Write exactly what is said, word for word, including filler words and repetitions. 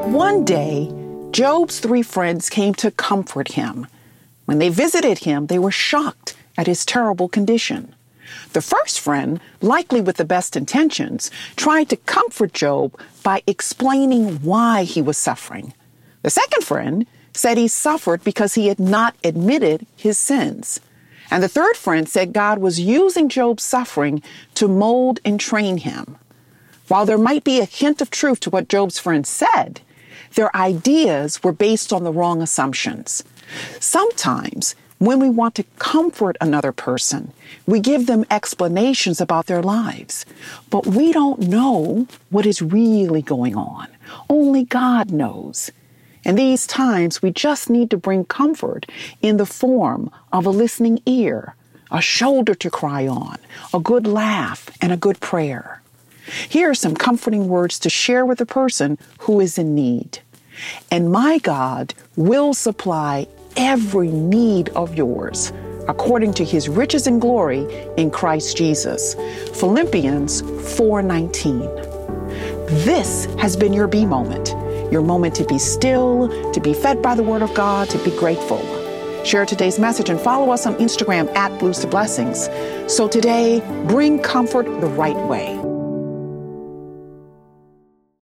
One day, Job's three friends came to comfort him. When they visited him, they were shocked at his terrible condition. The first friend, likely with the best intentions, tried to comfort Job by explaining why he was suffering. The second friend said he suffered because he had not admitted his sins. And the third friend said God was using Job's suffering to mold and train him. While there might be a hint of truth to what Job's friends said, their ideas were based on the wrong assumptions. Sometimes, when we want to comfort another person, we give them explanations about their lives, but we don't know what is really going on. Only God knows. In these times, we just need to bring comfort in the form of a listening ear, a shoulder to cry on, a good laugh, and a good prayer. Here are some comforting words to share with a person who is in need. And my God will supply every need of yours, according to his riches and glory in Christ Jesus. Philippians four nineteen. This has been your Be Moment, your moment to be still, to be fed by the Word of God, to be grateful. Share today's message and follow us on Instagram at Blues to Blessings. So today, bring comfort the right way.